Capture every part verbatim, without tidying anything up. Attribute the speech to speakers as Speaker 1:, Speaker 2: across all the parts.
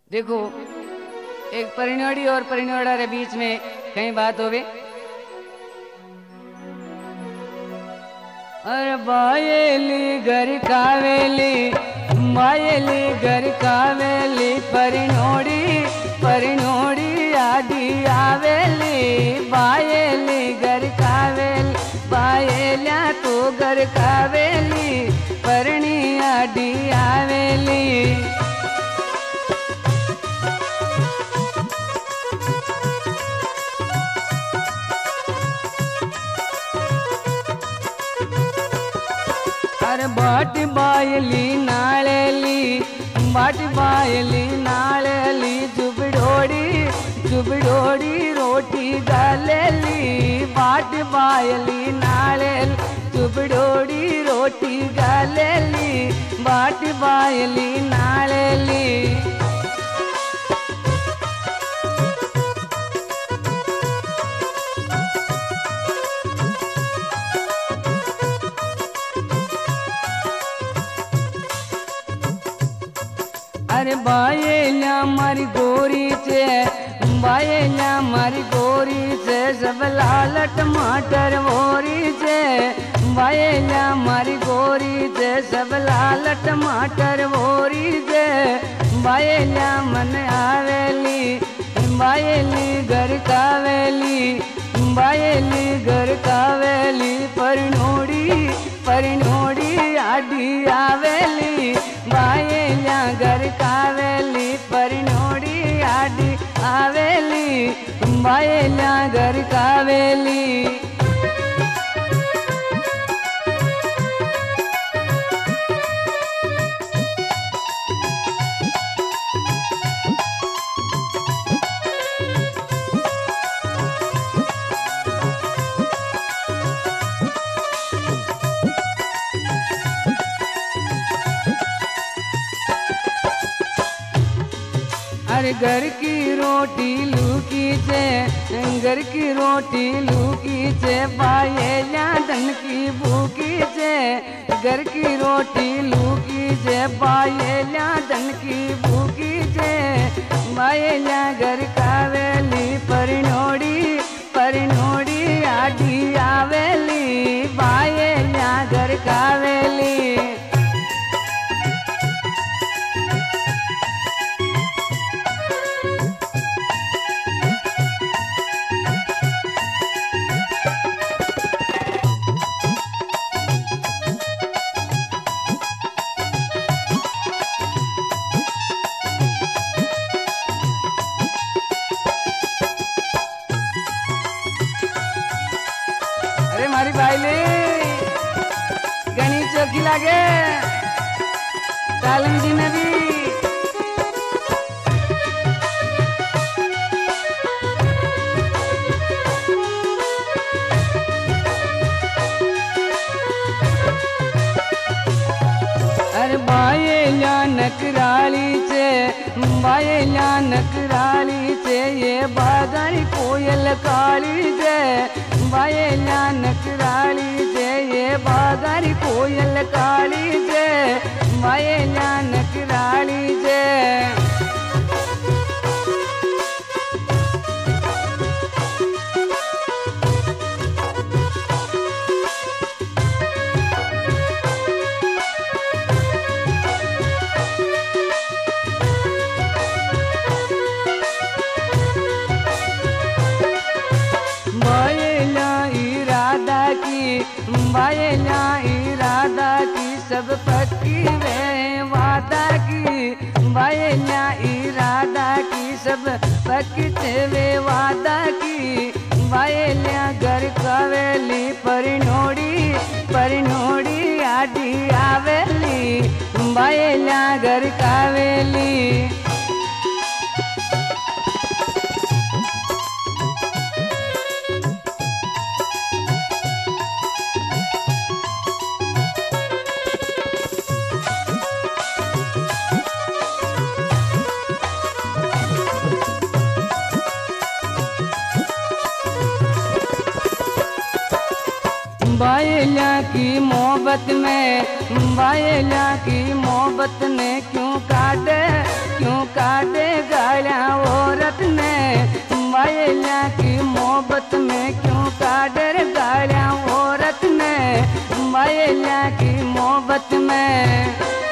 Speaker 1: देखो, एक परिणोड़ी और परिणोड़ा के बीच में कहीं बात होवे। अरे बायली घर कावेली, बायली घर कावेली, परिणोड़ी परिणोड़ी आदि आवेली। बायली घर कावेली, बायल्या तो घर कावेली, परणी आदि आवेली। बाट बायली नाळेली, बाट बायली नाळेली, जुबडोड़ी जुबडोड़ी रोटी गालेली। बाट बायली नाळेली, जुबडोड़ी रोटी गालेली, बाट बायली नाळेली। अरे बायल्या मारी गोरी चे, बायल्या मारी गोरी चे, सब लाल टमाटर भोरी चे। बायल्या मारी गोरी चे, सब लाल टमाटर भोरी चे। बायल्या मन आवेली, बायली घर कावेली, बायली घर कावेली, परिणोड़ी परिणोड़ी आदि आवेली। बायल्या घर कावेली, परिणोड़ी आदि आवेली, बायल्या घर कावेली। अरे घर की रोटी लूकी चे, घर की रोटी लूकी चे, बायल्या धन की भूखी चे। घर की रोटी लूकी चे, बायल्या धन की भूखी चे। बायल्या घर कावेली, परिणोड़ी परिणोड़ी आदि आवेली। बायल्या घर कावेली। अरे मारी बायली गणी चौकी लागे, तालम जी में भी। अरे बायल्या नकराली चे, बायल्या नकराली चे, ये बागारी कोयल काली चे। बायल्या नकराली चे, ये बागारी कोयल काली चे। बायल्या नकराली चे। बायल्या इरादा की, सब पक्की वे वादा की। बायल्या इरादा की, सब पक्की वे वादा की। बायल्या घर कावेली, परिणोड़ी परिणोड़ी आदि आवेली। बायल्या घर कावेली। बायल्या की मोहब्बत में, बायल्या की मोहब्बत ने क्यों काटे, क्यों काटे बायला की मोहब्बत में।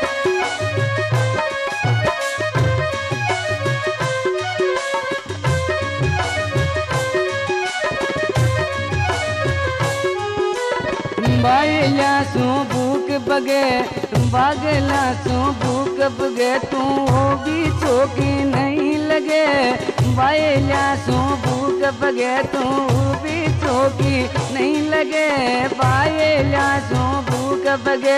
Speaker 1: बायला सू भूख बगे बागला सू भूख बगे तू हो भी चौकी नहीं लगे। बायला सू भूख बगे तू भी चौकी नहीं लगे। बायला सू भूख बगे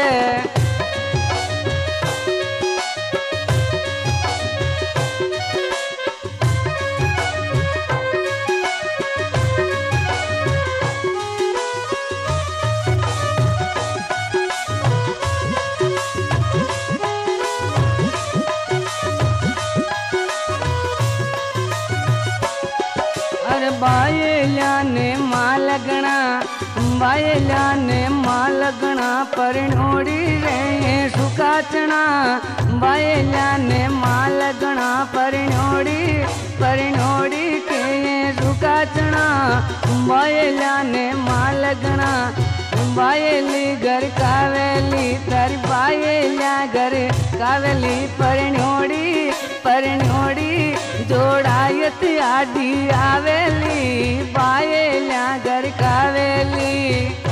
Speaker 1: बायला ने मां लगना बायला ने मां लगना परनोड़ी रहे सुखाचना। बायला ने मां लगना परनोड़ी परनोड़ी के सुखाचना। बायला ने मां लगना बायली घर कावेली तर बायला घर कावेली परनोड़ी परनोड़ी जोड़ायत आडी आवेली बायला घर कावेली।